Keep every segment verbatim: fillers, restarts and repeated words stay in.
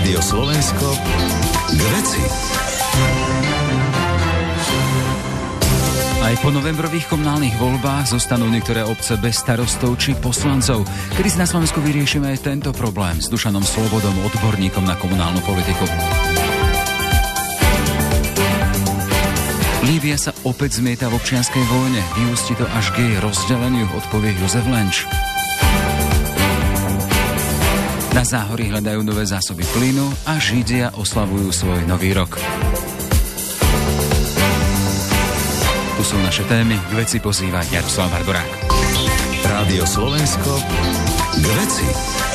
Rádio Slovensko k veci. Aj po novembrových komunálnych voľbách zostanú niektoré obce bez starostov či poslancov. Kedy si na Slovensku vyriešime aj tento problém s Dušanom Slobodom, odborníkom na komunálnu politiku. Líbia sa opäť zmieta v občianskej vojne. Vyústi to až k jej rozdeleniu, odpovie Jozef Lenč. Na Záhorí hľadajú nové zásoby plynu a Židia oslavujú svoj nový rok. Tu sú naše témy. K veci pozýva Jaroslav Barborák. Rádio Slovensko k veci.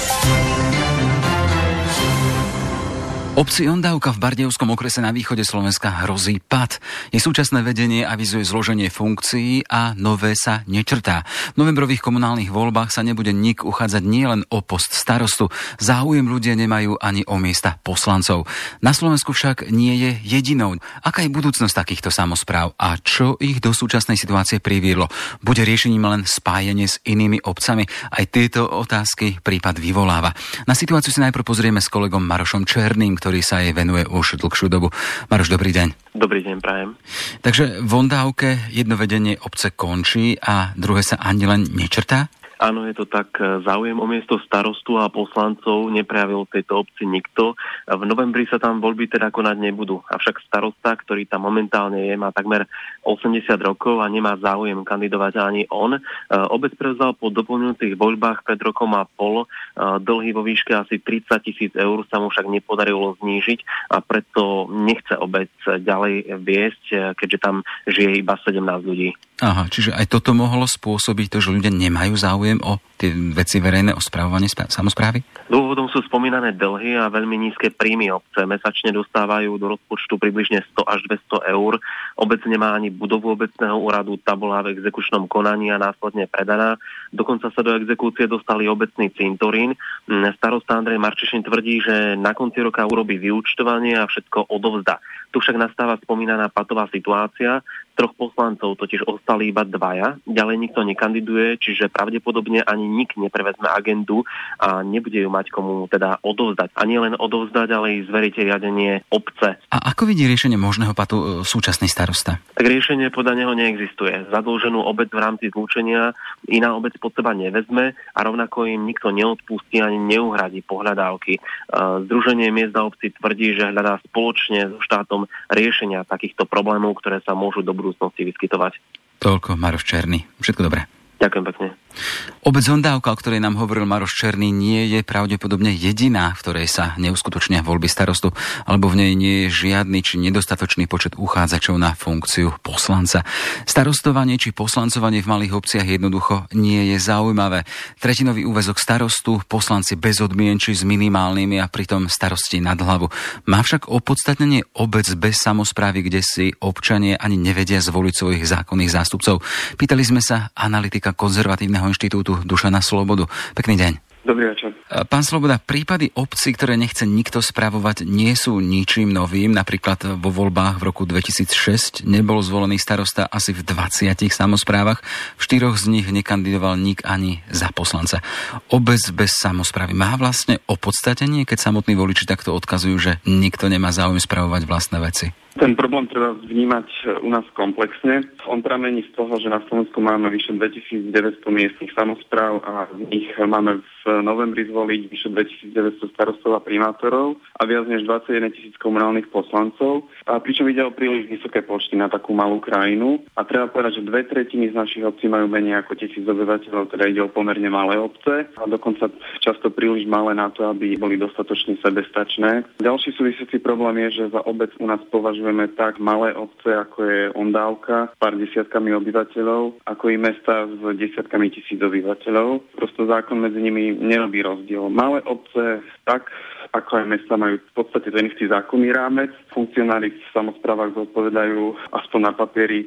Obci Ondávka v Bardejovskom okrese na východe Slovenska hrozí pad. Jej súčasné vedenie avizuje zloženie funkcií a nové sa nečrtá. V novembrových komunálnych voľbách sa nebude nik uchádzať nielen o post starostu. Záujem ľudia nemajú ani o miesta poslancov. Na Slovensku však nie je jedinou. Aká je budúcnosť takýchto samospráv a čo ich do súčasnej situácie priviedlo? Bude riešením len spájenie s inými obcami? Aj tieto otázky prípad vyvoláva. Na situáciu si najprv pozrieme s kolegom Marošom Černým, ktorý sa jej venuje už dlhšiu dobu. Maroš, dobrý deň. Dobrý deň, prajem. Takže v Ondávke jedno vedenie obce končí a druhé sa ani len nečrtá? Áno, je to tak. Záujem o miesto starostu a poslancov neprejavil v tejto obci nikto. V novembri sa tam voľby teda konať nebudú. Avšak starosta, ktorý tam momentálne je, má takmer osemdesiat rokov a nemá záujem kandidovať ani on. Obec prevzal po doplňujúcich voľbách pred rokom a pol. Dlhy vo výške asi tridsať tisíc eur sa mu však nepodarilo znížiť a preto nechce obec ďalej viesť, keďže tam žije iba sedemnásť ľudí. Aha, čiže aj toto mohlo spôsobiť to, že ľudia nemajú záujem o tie veci verejné, o správovanie samosprávy? Dôvodom sú spomínané dlhy a veľmi nízke príjmy obce. Mesačne dostávajú do rozpočtu približne sto až dvesto eur. Obec nemá ani budovu obecného úradu, tabuľa v exekučnom konaní a následne predaná. Dokonca sa do exekúcie dostali obecný cintorín. Starosta Andrej Marčišin tvrdí, že na konci roka urobí vyúčtovanie a všetko odovzdá. Tu však nastáva spomínaná patová situácia. Troch poslancov totiž ostali iba dvaja. Ďalej nikto nekandiduje, čiže pravdepodobne ani nik neprevezme agendu a nebude ju mať komu teda odovzdať. A nie len odovzdať, ale i zveriť riadenie obce. A ako vidí riešenie možného patu súčasný starosta? Tak riešenie podľa neho neexistuje. Zadlženú obec v rámci zlúčenia iná obec pod seba nevezme a rovnako im nikto neodpustí ani neuhradí pohľadávky. Združenie miest a obcí tvrdí, že hľadá spoločne so štátom riešenia takýchto problémov, ktoré sa môžu do budúcnosti vyskytovať. Toľko Maroš Černý. Všetko dobré. Ďakujem pekne. Obec Ondávka, o ktorej nám hovoril Maroš Černý, nie je pravdepodobne jediná, v ktorej sa neuskutočnia voľby starostu, alebo v nej nie je žiadny či nedostatočný počet uchádzačov na funkciu poslanca. Starostovanie či poslancovanie v malých obciach jednoducho nie je zaujímavé. Tretinový úväzok starostu, poslanci bez odmien či s minimálnymi a pritom starosti nad hlavu. Má však opodstatnenie obec bez samosprávy, kde si občania ani nevedia zvoliť svojich zákonných zástupcov. Pýtali sme sa analytika Konzervatívneho inštitútu Dušana Slobodu. Pekný deň. Dobrý večer. Pán Sloboda, prípady obcí, ktoré nechce nikto spravovať, nie sú ničím novým. Napríklad vo voľbách v roku dvetisícšesť nebol zvolený starosta asi v dvadsiatich samosprávach. V štyroch z nich nekandidoval nik ani za poslanca. Obec bez samosprávy má vlastne opodstatnenie, keď samotní voliči takto odkazujú, že nikto nemá záujem spravovať vlastné veci? Ten problém treba vnímať u nás komplexne. On pramení z toho, že na Slovensku máme vyše dvetisícdeväťsto miestnych samospráv a z nich máme v novembri zvoliť vyše dvetisícdeväťsto starostov a primátorov a viac než dvadsaťjeden tisíc komunálnych poslancov. A pričom ide o príliš vysoké počty na takú malú krajinu. A treba povedať, že dve tretiny z našich obcí majú menej ako tisíc obyvateľov, teda ide o pomerne malé obce a dokonca často príliš malé na to, aby boli dostatočne sebestačné. Ďalší súvisiaci problém je, že za obec u nás považujeme tak malé obce, ako je Ondávka, pár desiatkami obyvateľov, ako i mesta s desiatkami tisíc obyvateľov. Prosto zákon medzi nimi nerobí rozdiel. Malé obce, tak ako aj mesta, majú v podstate ten istý zákonný rámec. Funkcionári v samosprávach zodpovedajú aspoň na papieri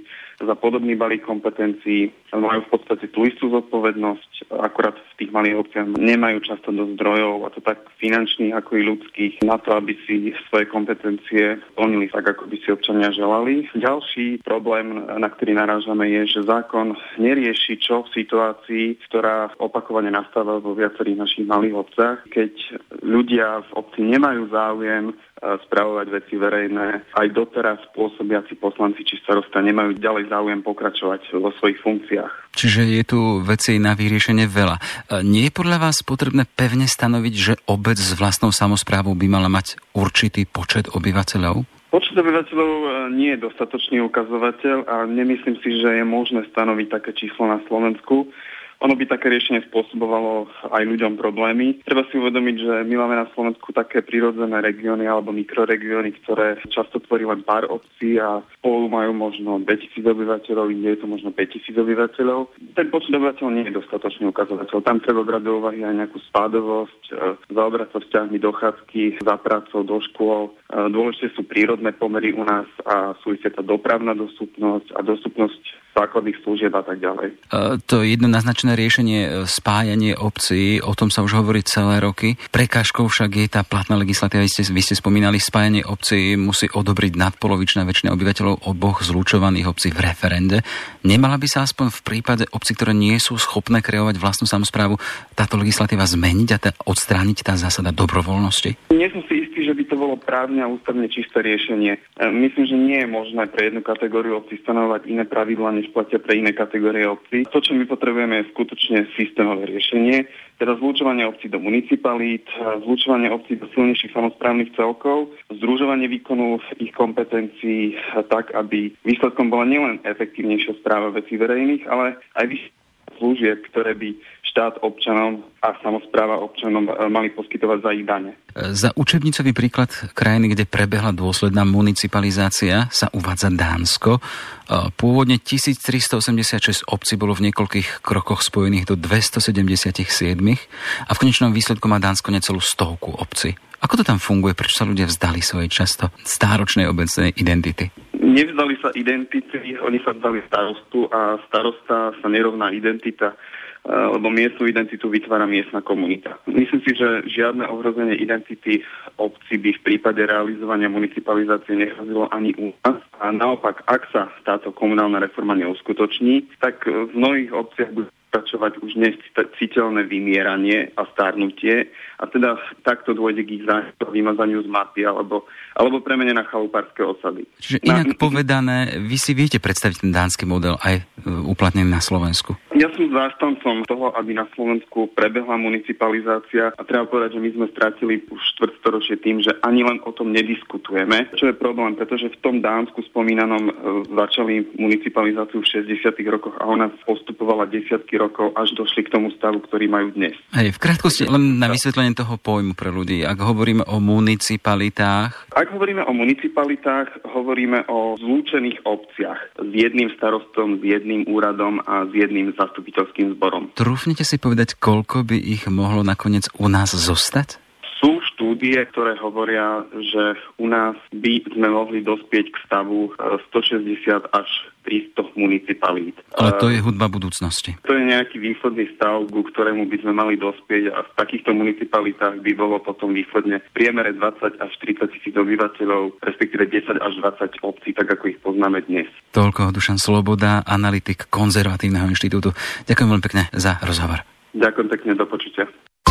za podobný balík kompetencií, majú v podstate tú istú zodpovednosť, akorát v tých malých obciach nemajú často dosť zdrojov, a to tak finančných ako i ľudských, na to, aby si svoje kompetencie plnili tak, ako by si občania želali. Ďalší problém, na ktorý narážame, je, že zákon nerieši čo v situácii, ktorá opakovane nastáva vo viacerých našich malých obciach, keď ľudia v obci nemajú záujem spravovať veci verejné. Aj doteraz pôsobiaci poslanci či starosta nemajú ďalej záujem pokračovať vo svojich funkciách. Čiže je tu veci na vyriešenie veľa. Nie je podľa vás potrebné pevne stanoviť, že obec s vlastnou samosprávou by mala mať určitý počet obyvateľov? Počet obyvateľov nie je dostatočný ukazovateľ a nemyslím si, že je možné stanoviť také číslo na Slovensku. Ono by také riešenie spôsobovalo aj ľuďom problémy. Treba si uvedomiť, že my máme na Slovensku také prirodzené regióny alebo mikroregióny, ktoré často tvorí len pár obcí a spolu majú možno dvetisíc obyvateľov, inde je to možno päťtisíc obyvateľov. Ten počet obyvateľov nie je dostatočný ukazovateľ. Tam treba brať do úvahy aj nejakú spádovosť, zaoberať sa vzťahmi dochádzky za prácou do škôl. Dôležité sú prírodné pomery u nás a súvisia tá dopravná dostupnosť a dostupnosť základných služieb a tak ďalej. E, to jedno naznačené riešenie, spájanie obcí, o tom sa už hovorí celé roky. Prekážkou však je tá platná legislatíva. Vy ste, vy ste spomínali, spájanie obcí musí odobriť nadpolovičná väčšina obyvateľov oboch zlučovaných obcí v referende. Nemala by sa aspoň v prípade obcí, ktoré nie sú schopné kreovať vlastnú samosprávu, táto legislatíva zmeniť a tá, odstrániť tá zásada dobrovoľnosti? Nie som si istý, že by to bolo právne a ústavne čisté riešenie. Myslím, že nie je možné pre jednu kategóriu obcí stanovať iné pravidlá, než platia pre iné kategórie obcí. To, čo my potrebujeme, je skutočne systémové riešenie, teda zlučovanie obcí do municipalít, zlučovanie obcí do silnejších samosprávnych celkov, združovanie výkonu ich kompetencií tak, aby výsledkom bola nielen efektívnejšia správa vecí verejných, ale aj vyššie služieb, ktoré by štát občanom a samospráva občanom mali poskytovať za ich dane. Za učebnicový príklad krajiny, kde prebehla dôsledná municipalizácia, sa uvádza Dánsko. Pôvodne tisíctristoosemdesiatšesť obcí bolo v niekoľkých krokoch spojených do dvestosedemdesiatsedem a v konečnom výsledku má Dánsko necelú stovku obcí. Ako to tam funguje? Prečo sa ľudia vzdali svojej často stáročnej obecnej identity? Nevzdali sa identity, oni sa vzdali starostu a starosta sa nerovná identita, lebo miestnu identitu vytvára miestna komunita. Myslím si, že žiadne ohrozenie identity obci by v prípade realizovania municipalizácie nehrozilo ani u nás. A naopak, ak sa táto komunálna reforma neuskutoční, tak v mnohých obciach bude pokračovať už dnes citeľné vymieranie a starnutie a teda takto dôjde k ich vymazaniu z mapy alebo, alebo premene na chalupárske osady. Čiže inak na... povedané, vy si viete predstaviť ten dánsky model aj uplatnený na Slovensku? Ja som zástancom toho, aby na Slovensku prebehla municipalizácia a treba povedať, že my sme strátili už štvrtstoročie tým, že ani len o tom nediskutujeme. Čo je problém, pretože v tom Dánsku spomínanom začali municipalizáciu v šesťdesiatych rokoch a ona postupovala desiatky rokov, až došli k tomu stavu, ktorý majú dnes. Hej, v krátkosti len na vysvetlenie toho pojmu pre ľudí. Ak hovoríme o municipalitách... Ak hovoríme o municipalitách, hovoríme o zlúčených obciach s jedným starostom, s jedným úradom a s jedným zastupiteľským zborom. Trúfnete si povedať, koľko by ich mohlo nakoniec u nás zostať? Sú štúdie, ktoré hovoria, že u nás by sme mohli dospieť k stavu stošesťdesiat až tristo municipalít. Ale to je hudba budúcnosti. To je nejaký východný stav, ku ktorému by sme mali dospieť a v takýchto municipalitách by bolo potom východne v priemere dvadsať až tridsať tisíc obyvateľov, respektíve desať až dvadsať obcí, tak ako ich poznáme dnes. Toľko Dušan Sloboda, analytik Konzervatívneho inštitútu. Ďakujem veľmi pekne za rozhovor. Ďakujem pekne, do počutia.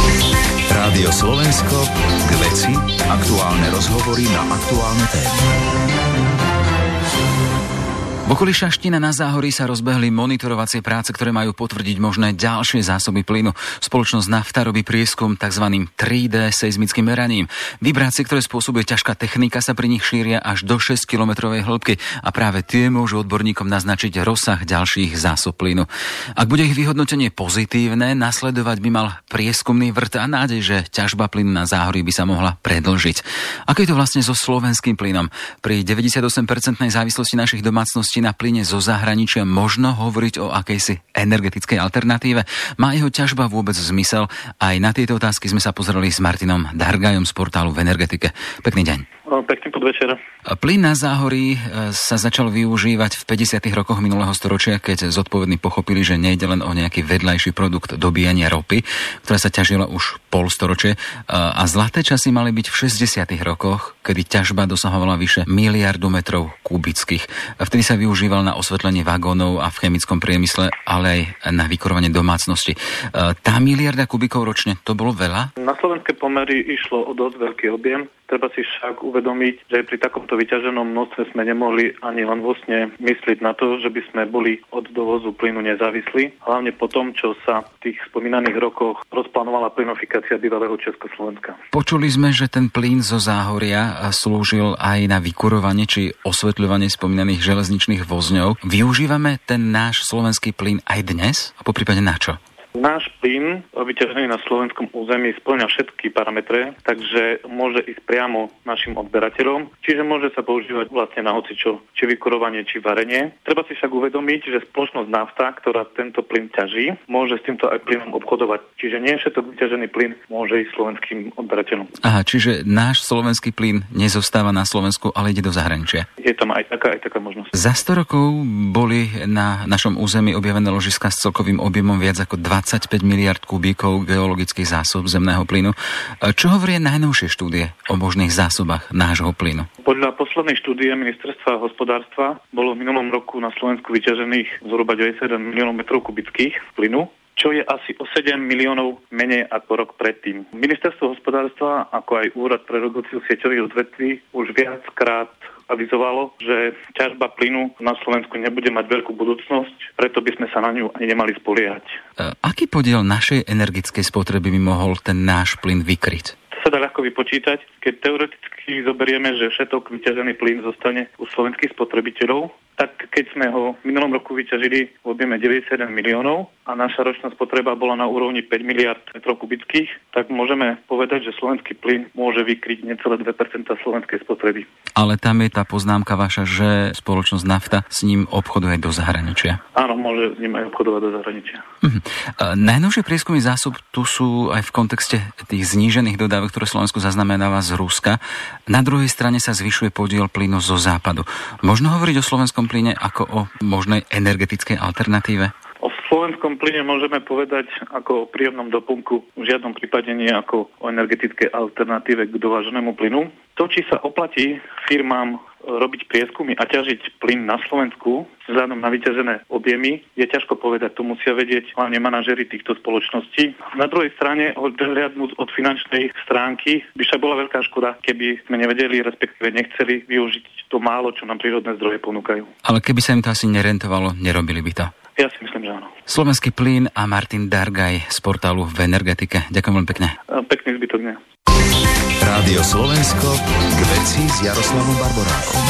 Rádio Slovensko k veci, aktuálne rozhovory na aktuálne témy. V okolí Šaštína na Záhorí sa rozbehli monitorovacie práce, ktoré majú potvrdiť možné ďalšie zásoby plynu. Spoločnosť Nafta robí prieskum tzv. tri dé seizmickým meraním. Vibrácie, ktoré spôsobuje ťažká technika, sa pri nich šíria až do šesťkilometrovej hĺbky a práve tie môžu odborníkom naznačiť rozsah ďalších zásob plynu. Ak bude ich vyhodnotenie pozitívne, nasledovať by mal prieskumný vrt a nádej, že ťažba plynu na Záhorí by sa mohla predĺžiť. Ako je to vlastne so slovenským plynom? Pri deväťdesiatosem percent závislosti našich domácností na plyne zo zahraničia možno hovoriť o akejsi energetickej alternatíve? Má jeho ťažba vôbec zmysel? Aj na tieto otázky sme sa pozreli s Martinom Dargajom z portálu v energetike. Pekný deň. Pekný podvečer. Plyn na Záhorí sa začal využívať v päťdesiatych rokoch minulého storočia, keď zodpovední pochopili, že nejde len o nejaký vedľajší produkt dobíjania ropy, ktorá sa ťažila už pol storočie. A zlaté časy mali byť v šesťdesiatych rokoch, kedy ťažba dosahovala vyše miliardu metrov kubických. Vtedy sa využíval na osvetlenie vagónov a v chemickom priemysle, ale aj na vykurovanie domácnosti. Tá miliarda kubikov ročne, to bolo veľa? Na slovenské pomery išlo o dosť veľký objem. Treba si však uvedomiť, že pri takomto vyťaženom množstve sme nemohli ani len vlastne myslieť na to, že by sme boli od dovozu plynu nezávislí. Hlavne po tom, čo sa v tých spomínaných rokoch rozplánovala plynofikácia bývalého Československa. Počuli sme, že ten plyn zo Záhoria slúžil aj na vykurovanie či osvetľovanie spomínaných železničných vozňov. Využívame ten náš slovenský plyn aj dnes? A poprípade na čo? Náš plyn, vyťažený na slovenskom území, spĺňa všetky parametre, takže môže ísť priamo našim odberateľom, čiže môže sa používať vlastne na hocičo, či vykurovanie, či varenie. Treba si však uvedomiť, že spoločnosť Nafta, ktorá tento plyn ťaží, môže s týmto aj plynom obchodovať. Čiže nie všetok vyťažený plyn môže ísť slovenským odberateľom. Aha, čiže náš slovenský plyn nezostáva na Slovensku, ale ide do zahraničia. Je tam aj taká, aj taká možnosť. Za sto rokov boli na našom území objavené ložiská s celkovým objemom viac ako dvadsaťpäť miliard kubíkov geologických zásob zemného plynu. Čo hovoria najnovšie štúdie o možných zásobách nášho plynu? Podľa poslednej štúdie Ministerstva hospodárstva bolo v minulom roku na Slovensku vyťažených zhruba deväťdesiatjeden miliónov metrov kubických plynu, čo je asi o sedem miliónov menej ako rok predtým. Ministerstvo hospodárstva, ako aj Úrad pre reguláciu sieťových odvetví už viackrát avizovalo, že ťažba plynu na Slovensku nebude mať veľkú budúcnosť, preto by sme sa na ňu ani nemali spoliehať. Aký podiel našej energetickej spotreby by mohol ten náš plyn vykryť? To sa dá ľahko vypočítať, keď teoreticky zoberieme, že všetok vyťažený plyn zostane u slovenských spotrebiteľov, tak keď sme ho v minulom roku vyťažili v objeme deväťdesiatjeden miliónov a naša ročná spotreba bola na úrovni päť miliárd metrov kubických, tak môžeme povedať, že slovenský plyn môže vykryť necelé dve percentá slovenskej spotreby. Ale tam je tá poznámka vaša, že spoločnosť Nafta s ním obchoduje do zahraničia. Áno, môže s ním aj obchodovať do zahraničia. Mhm. Najnovšie prieskumy zásob tu sú aj v kontexte tých znížených dodávok, ktoré Slovensku zaznamenáva z Ruska. Na druhej strane sa zvyšuje podiel plynu zo západu. Možno hovoriť o slovenskom plyne ako o možnej energetickej alternatíve? O slovenskom plyne môžeme povedať ako o príjemnom doplnku, v žiadnom prípade nie ako o energetickej alternatíve k dováženému plynu. To, či sa oplatí firmám robiť prieskumy a ťažiť plyn na Slovensku vzhľadom na vyťažené objemy, je ťažko povedať, to musia vedieť hlavne manažeri týchto spoločností. Na druhej strane, odhliadnúť od finančnej stránky, by však bola veľká škoda, keby sme nevedeli, respektíve nechceli využiť to málo, čo nám prírodné zdroje ponúkajú. Ale keby sa im to asi nerentovalo, nerobili by to. Ja si myslím, že áno. Slovenský plyn a Martin Dargaj z portálu v energetike. Ďakujem veľmi pekne. Pekný zbytok dňa. Rádio Slovensko k veci s Jaroslavom Barborákom.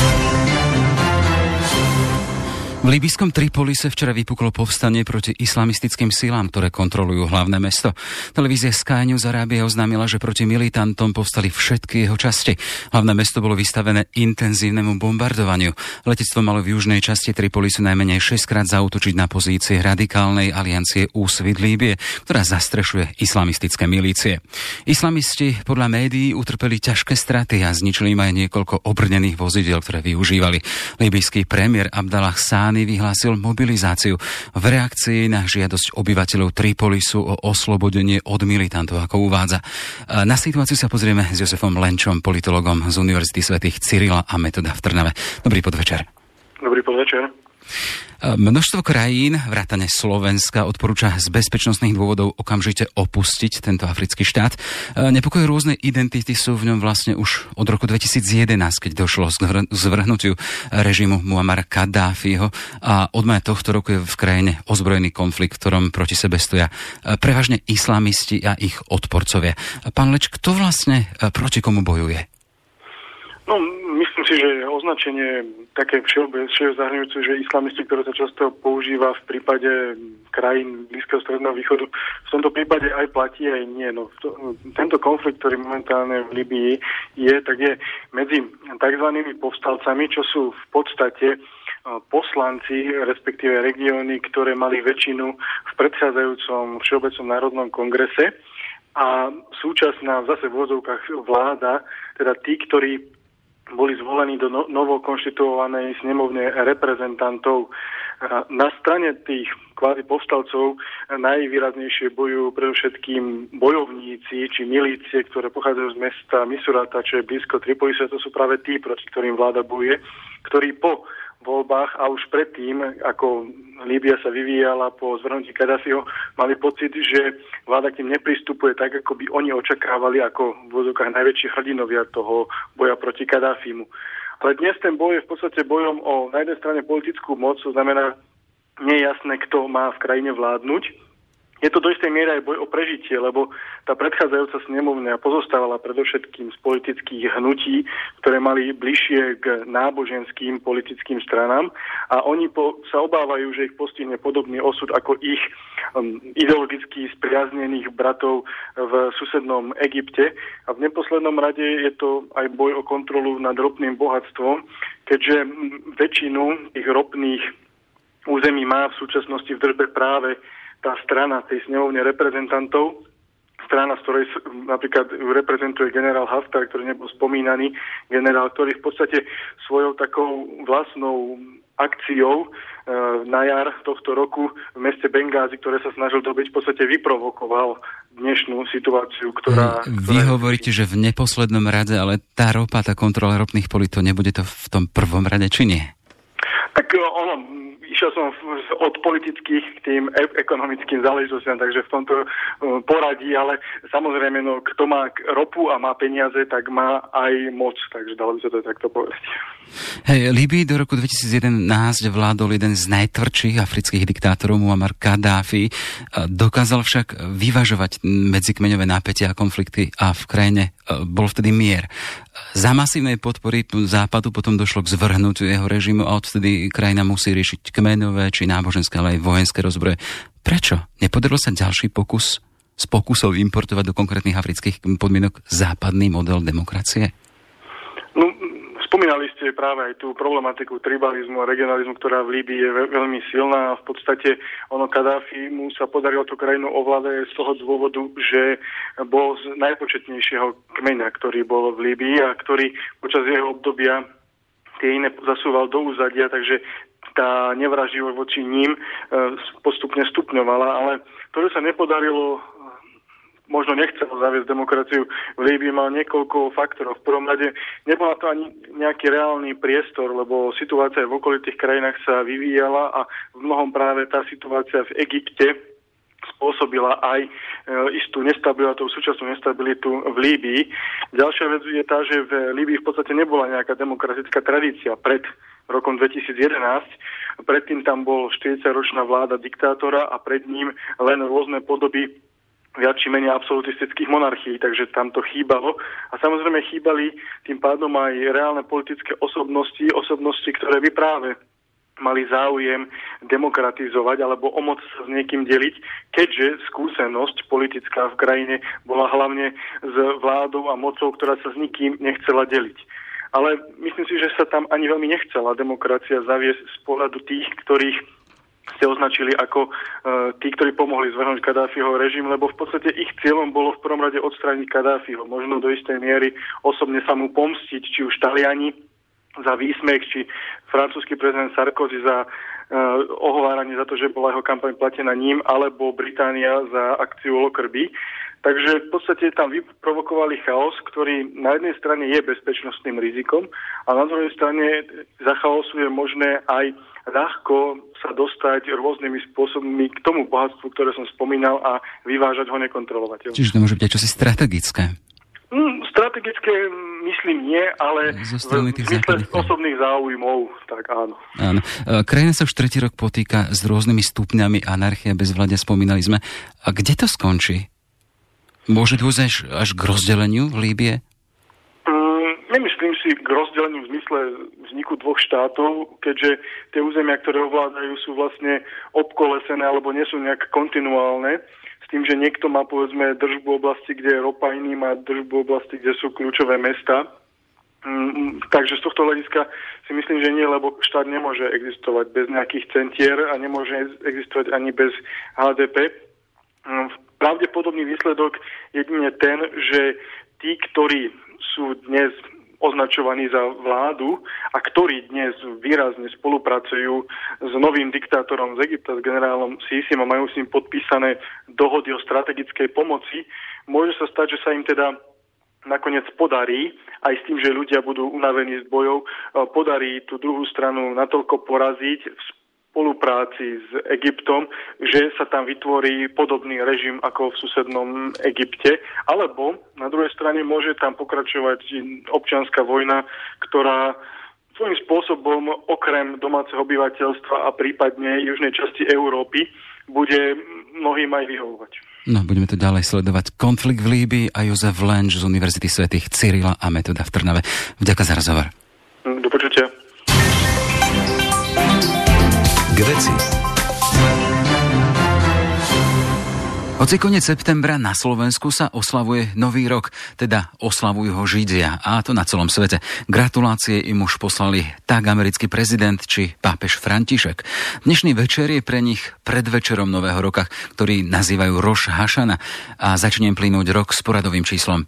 V líbyskom Tripolise včera vypuklo povstanie proti islamistickým silám, ktoré kontrolujú hlavné mesto. Televízia Sky News Arábia oznámila, že proti militantom povstali všetky jeho časti. Hlavné mesto bolo vystavené intenzívnemu bombardovaniu. Letectvo malo v južnej časti Tripolisu najmenej šesťkrát zaútočiť na pozície radikálnej aliancie Úsvit Líbie, ktorá zastrešuje islamistické milície. Islamisti podľa médií utrpeli ťažké straty a zničili im aj niekoľko obrnených vozidiel, ktoré využívali. Líbyjský premiér Abdallah Sá vyhlásil mobilizáciu v reakcii na žiadosť obyvateľov Tripolisu o oslobodenie od militantov, ako uvádza. Na situáciu sa pozrieme s Josefom Lenčom, politologom z Univerzity svätých Cyrila a Metoda v Trnave. Dobrý podvečer. Dobrý podvečer. Množstvo krajín, vrátane Slovenska, odporúča z bezpečnostných dôvodov okamžite opustiť tento africký štát. Nepokoje rôznej identity sú v ňom vlastne už od roku dvetisíc jedenásť, keď došlo k zvrhnutiu režimu Muammara Kaddáfiho a od maja tohto roku je v krajine ozbrojený konflikt, v ktorom proti sebe stoja prevažne islamisti a ich odporcovia. Pán Leč, kto vlastne proti komu bojuje? No, myslím si, že označenie také všeobecne zahrňujúce, že islamisti, ktoré sa často používa v prípade krajín Blízkeho stredného východu, v tomto prípade aj platí, aj nie. No, to, tento konflikt, ktorý momentálne v Líbii je, tak je medzi tzv. Povstalcami, čo sú v podstate poslanci, respektíve regióny, ktoré mali väčšinu v predchádzajúcom Všeobecnom národnom kongrese a súčasná zase v úvodzovkách vláda, teda tí, ktorí boli zvolení do no- novokonštituovanej snemovne reprezentantov. Na strane tých kvázi povstalcov najvýraznejšie bojujú predovšetkým bojovníci či milície, ktoré pochádzajú z mesta Misurata, čo je blízko Tripolisu. To sú práve tí, proti ktorým vláda bojuje, ktorí po voľbách a už predtým, ako Líbia sa vyvíjala po zvrhnutí Kadáfiho, mali pocit, že vláda k tým nepristupuje tak, ako by oni očakávali ako v vozovkách najväčší hrdinovia toho boja proti Kadáfimu. Ale dnes ten boj je v podstate bojom o na jednej strane politickú moc, to znamená, nie je jasné, kto má v krajine vládnuť. Je to do istej miery aj boj o prežitie, lebo tá predchádzajúca snemovňa pozostávala predovšetkým z politických hnutí, ktoré mali bližšie k náboženským politickým stranám a oni po, sa obávajú, že ich postihne podobný osud ako ich um, ideologicky spriaznených bratov v susednom Egypte. A v neposlednom rade je to aj boj o kontrolu nad ropným bohatstvom, keďže väčšinu tých ropných území má v súčasnosti v držbe práve tá strana tej snemovne reprezentantov, strana, z ktorej napríklad reprezentuje generál Haftar, ktorý nebol spomínaný, generál, ktorý v podstate svojou takou vlastnou akciou e, na jar tohto roku v meste Bengázi, ktoré sa snažil dobiť, v podstate vyprovokoval dnešnú situáciu, ktorá... Vy ktorá... hovoríte, že v neposlednom rade, ale tá ropa, tá kontrola ropných polí, to nebude to v tom prvom rade, či nie? Tak ono... Išiel som od politických k tým ekonomickým záležitostiam, takže v tomto poradí, ale samozrejme, no, kto má ropu a má peniaze, tak má aj moc, takže dalo by sa to takto povedať. Hej, Líbii do roku dvetisíc jedenásť vládol jeden z najtvrdších afrických diktátorov, Muammar Kaddáfi. Dokázal však vyvažovať medzikmeňové napätia a konflikty a v krajine bol vtedy mier. Za masívnej podpory Západu potom došlo k zvrhnutiu jeho režimu a odtedy krajina musí riešiť kmeňové či náboženské, ale aj vojenské rozbroje. Prečo? Nepodarilo sa ďalší pokus z pokusov importovať do konkrétnych afrických podmienok západný model demokracie? No, spomínali ste práve aj tú problematiku tribalizmu a regionalizmu, ktorá v Líbii je veľmi silná a v podstate ono Kaddáfi mu sa podarilo tú krajinu ovládať z toho dôvodu, že bol z najpočetnejšieho kmeňa, ktorý bol v Líbii a ktorý počas jeho obdobia tie iné zasúval do úzadia, takže tá nevraživosť voči ním postupne stupňovala, ale to, že sa nepodarilo, možno nechcel zaviesť demokraciu v Líbii, mal niekoľko faktorov. V prvom rade nebola to ani nejaký reálny priestor, lebo situácia v okolitých krajinách sa vyvíjala a v mnohom práve tá situácia v Egypte spôsobila aj e, istú nestabilitu, súčasnú nestabilitu v Líbii. Ďalšia vec je tá, že v Líbii v podstate nebola nejaká demokratická tradícia pred rokom dvetisíc jedenásť. Predtým tam bol štyridsaťročná vláda diktátora a pred ním len rôzne podoby viac či menej absolutistických monarchií, takže tam to chýbalo. A samozrejme chýbali tým pádom aj reálne politické osobnosti, osobnosti, ktoré by práve mali záujem demokratizovať alebo o moc sa s niekým deliť, keďže skúsenosť politická v krajine bola hlavne s vládou a mocou, ktorá sa s nikým nechcela deliť. Ale myslím si, že sa tam ani veľmi nechcela demokracia zaviesť z pohľadu tých, ktorých ste označili ako uh, tí, ktorí pomohli zvrhnúť Kaddáfiho režim, lebo v podstate ich cieľom bolo v prvom rade odstrániť Kaddáfiho. Možno do istej miery osobne sa mu pomstiť, či už Taliani za výsmech, či francúzsky prezident Sarkozy za uh, ohováranie za to, že bola jeho kampaň platená ním, alebo Británia za akciu Lockerbie. Takže v podstate tam vyprovokovali chaos, ktorý na jednej strane je bezpečnostným rizikom a na druhej strane za chaosu je možné aj ľahko sa dostať rôznymi spôsobmi k tomu bohatstvu, ktoré som spomínal a vyvážať ho nekontrolovateľne. Čiže to môže byť čosi strategické? Mm, strategické myslím nie, ale v zmysle osobných záujmov, tak áno. áno. Krajina sa už tretí rok potýka s rôznymi stupňami anarchie a bezvládia, spomínali sme. A kde to skončí? Môže dôjsť až, až k rozdeleniu v Líbie? Mm, nemyslím si k rozdeleniu v zmysle vzniku dvoch štátov, keďže tie územia, ktoré ovládajú, sú vlastne obkolesené alebo nie sú nejak kontinuálne. S tým, že niekto má povedzme držbu oblasti, kde je ropa, iný má držbu oblasti, kde sú kľúčové mesta. Mm, takže z tohto hľadiska si myslím, že nie, lebo štát nemôže existovať bez nejakých centier a nemôže existovať ani bez há dé pé. Mm, pravdepodobný výsledok jedine ten, že tí, ktorí sú dnes označovaní za vládu a ktorí dnes výrazne spolupracujú s novým diktátorom z Egypta, s generálom Sísim a majú s ním podpísané dohody o strategickej pomoci, môže sa stať, že sa im teda nakoniec podarí, aj s tým, že ľudia budú unavení z bojov, podarí tú druhú stranu natoľko poraziť v spolupráci s Egyptom, že sa tam vytvorí podobný režim ako v susednom Egypte. Alebo na druhej strane môže tam pokračovať občianska vojna, ktorá svojím spôsobom okrem domáceho obyvateľstva a prípadne južnej časti Európy bude mnohým aj vyhovovať. No, budeme to ďalej sledovať. Konflikt v Líbii a Jozef Lenč z Univerzity svätých Cyrila a Metoda v Trnave. Vďaka za rozhovor. Do počutia. K veci. Hoci koniec septembra na Slovensku sa oslavuje Nový rok, teda oslavujú ho Židia, a to na celom svete. Gratulácie im už poslali tak americký prezident, či pápež František. Dnešný večer je pre nich predvečerom Nového roka, ktorý nazývajú Roš Hašana, a začne plynúť rok s poradovým číslom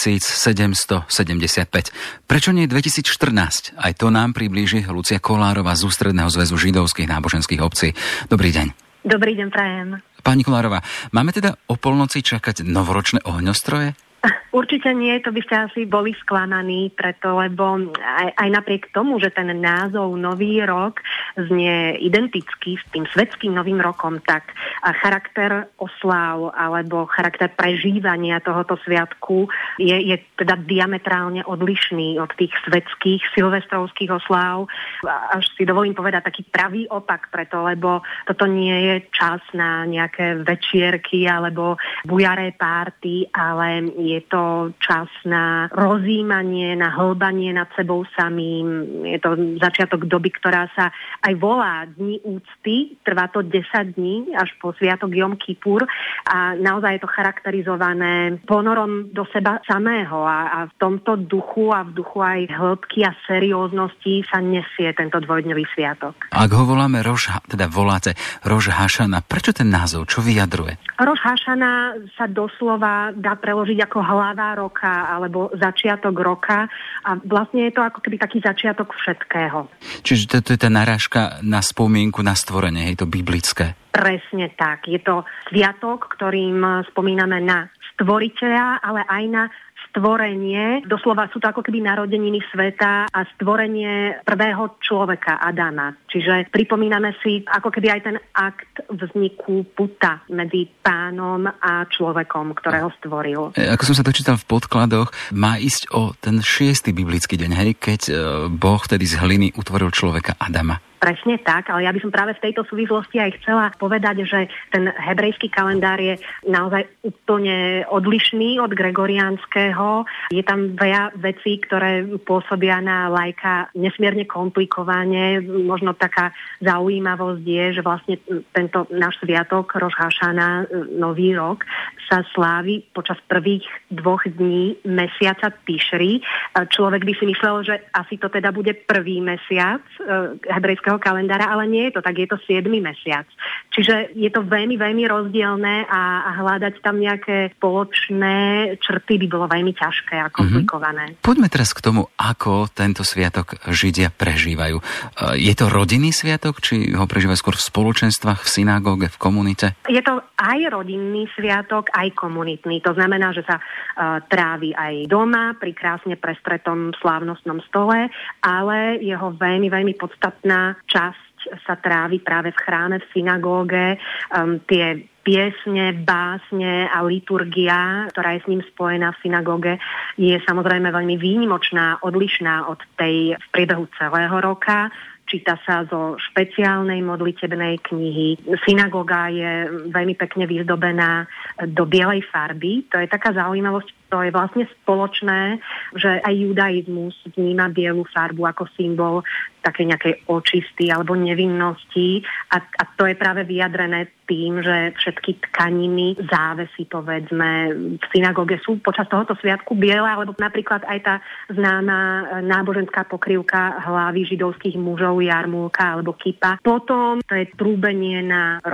päťtisícsedemstosedemdesiatpäť. Prečo nie dvetisícštrnásť? Aj to nám priblíži Lucia Kolárova z Ústredného zväzu židovských náboženských obcí. Dobrý deň. Dobrý deň, prajem. Pani Kolárová, máme teda o polnoci čakať novoročné ohňostroje? Určite nie, to by ste asi boli sklamaní, preto, lebo aj, aj napriek tomu, že ten názov Nový rok znie identický s tým svetským Novým rokom, tak charakter osláv alebo charakter prežívania tohoto sviatku je, je teda diametrálne odlišný od tých svetských silvestrovských osláv. Až si dovolím povedať taký pravý opak preto, lebo toto nie je čas na nejaké večierky alebo bujaré párty, ale je to čas na rozjímanie, na hlbanie nad sebou samým. Je to začiatok doby, ktorá sa aj volá Dni úcty. Trvá to desať dní až po sviatok Jom Kipur a naozaj je to charakterizované ponorom do seba samého a, a v tomto duchu a v duchu aj hĺbky a serióznosti sa nesie tento dvojdňový sviatok. Ak ho voláme Roš, teda voláte Roš Hašana, prečo ten názov? Čo vyjadruje? Roš Hašana sa doslova dá preložiť ako hlava roka alebo začiatok roka a vlastne je to ako keby taký začiatok všetkého. Čiže to, to je tá narážka na spomienku na stvorenie, je to biblické? Presne tak. Je to sviatok, ktorým spomíname na stvoriteľa, ale aj na stvorenie. Doslova sú to ako keby narodeniny sveta a stvorenie prvého človeka, Adama. Čiže pripomíname si ako keby aj ten akt vzniku puta medzi pánom a človekom, ktorého stvoril. Ako som sa dočítal v podkladoch, má ísť o ten šiestý biblický deň, hej, keď Boh vtedy z hliny utvoril človeka Adama. Presne tak, ale ja by som práve v tejto súvislosti aj chcela povedať, že ten hebrejský kalendár je naozaj úplne odlišný od gregoriánskeho. Je tam veľa vecí, ktoré pôsobia na laika nesmierne komplikovane. Možno taká zaujímavosť je, že vlastne tento náš sviatok Roš Hašana, Nový rok, sa slávi počas prvých dvoch dní mesiaca Tišri. Človek by si myslel, že asi to teda bude prvý mesiac hebrejského kalendára, ale nie je to tak, je to siedmy mesiac. Čiže je to veľmi, veľmi rozdielne a, a hľadať tam nejaké spoločné črty by bolo veľmi ťažké a komplikované. Mm-hmm. Poďme teraz k tomu, ako tento sviatok Židia prežívajú. Je to rodinný sviatok, či ho prežívajú skôr v spoločenstvách, v synagóge, v komunite? Je to aj rodinný sviatok, aj komunitný. To znamená, že sa uh, trávi aj doma pri krásne prestretom slávnostnom stole, ale jeho veľmi, veľmi podstatná časť sa trávi práve v chráme, v synagóge. Um, tie piesne, básne a liturgia, ktorá je s ním spojená v synagóge, je samozrejme veľmi výnimočná, odlišná od tej v priebehu celého roka. Číta sa zo špeciálnej modlitebnej knihy. Synagóga je veľmi pekne vyzdobená do bielej farby. To je taká zaujímavosť, to je vlastne spoločné, že aj judaizmus vníma bielu farbu ako symbol také nejakej očisty alebo nevinnosti a, a to je práve vyjadrené tým, že všetky tkaniny, závesy, povedzme, v synagóge sú počas tohoto sviatku biele, alebo napríklad aj tá známa náboženská pokrývka hlavy židovských mužov, jarmulka alebo kipa. Potom to je trúbenie na roh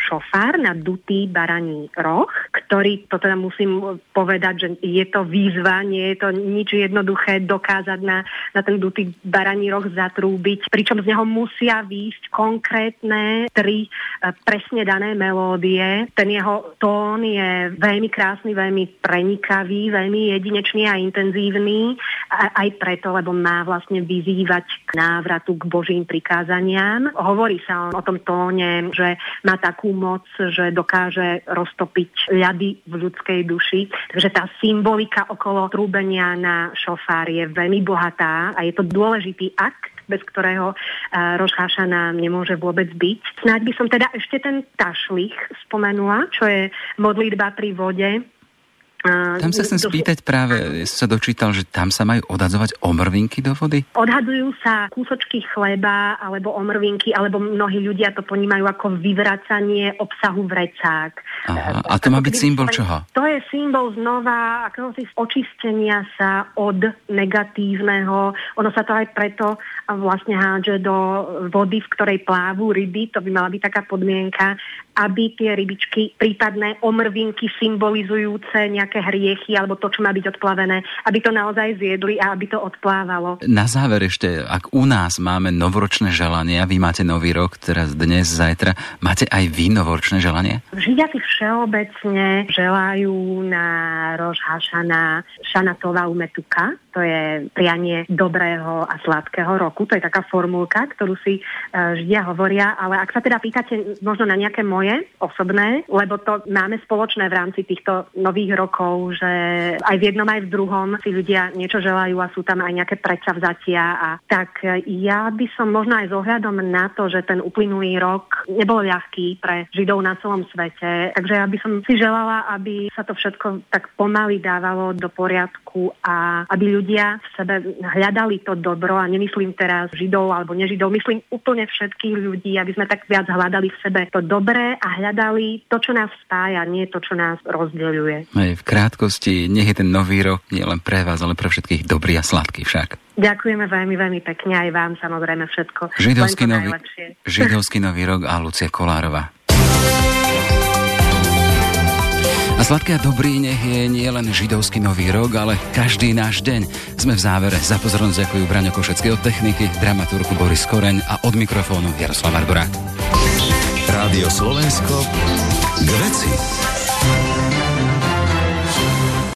šofár na dutý baraní roh, ktorý, to teda musím povedať, že je to výzva, nie je to nič jednoduché dokázať na, na ten dutý baraní roh zatrúbiť, pričom z neho musia výjsť konkrétne tri presne dané melódie. Ten jeho tón je veľmi krásny, veľmi prenikavý, veľmi jedinečný a intenzívny, a aj preto, lebo má vlastne vyzývať k návratu k Božím prikázaniam. Hovorí sa o tom tóne, že má takú moc, že dokáže roztopiť ľady v ľudskej duši. Takže tá symbolika okolo trúbenia na šofár je veľmi bohatá a je to dôležitý akt, bez ktorého Roš Hašana nemôže vôbec byť. Snáď by som teda ešte ten tašlich spomenula, čo je modlitba pri vode. Tam sa chcem spýtať práve, sa dočítal, že tam sa majú odhadzovať omrvinky do vody? Odhadujú sa kúsočky chleba alebo omrvinky, alebo mnohí ľudia to ponímajú ako vyvracanie obsahu vrecák. Aha, a to má byť symbol čoho? To je symbol znova akéhosi očistenia sa od negatívneho. Ono sa to aj preto vlastne hádže do vody, v ktorej plávu ryby. To by mala byť taká podmienka, aby tie rybičky, prípadné omrvinky symbolizujúce nejaké hriechy alebo to, čo má byť odplavené, aby to naozaj zjedli a aby to odplávalo. Na záver ešte, ak u nás máme novoročné želania, vy máte nový rok, teraz dnes, zajtra, máte aj vy novoročné želanie? Židia si všeobecne želajú na Roš Hašana Šana Tova Umetuka, to je prianie dobrého a sladkého roku, to je taká formulka, ktorú si uh, Židia hovoria, ale ak sa teda pýtate možno na nejaké moje osobné, lebo to máme spoločné v rámci týchto nových rokov, že aj v jednom, aj v druhom si ľudia niečo želajú a sú tam aj nejaké predsavzatia. A tak ja by som možno aj s ohľadom na to, že ten uplynulý rok nebol ľahký pre Židov na celom svete, takže ja by som si želala, aby sa to všetko tak pomaly dávalo do poriadku a aby ľudia v sebe hľadali to dobro, a nemyslím teraz Židov alebo nežidov, myslím úplne všetkých ľudí, aby sme tak viac hľadali v sebe to dobré a hľadali to, čo nás spája, nie to, čo nás rozdeľuje. Aj v krátkosti, nech je ten nový rok nie len pre vás, ale pre všetkých dobrý a sladký však. Ďakujeme veľmi, veľmi pekne aj vám, samozrejme všetko. Židovský nový, židovský nový rok a Lucia Kolárová. A sladké a dobrý nech je nie len židovský nový rok, ale každý náš deň. Sme v závere. Za pozornosť ďakujú Braňo Košecký od techniky, dramaturgu Boris Koreň a od mikrofónu Jaroslav Barborák. Rádio Slovensko k veci.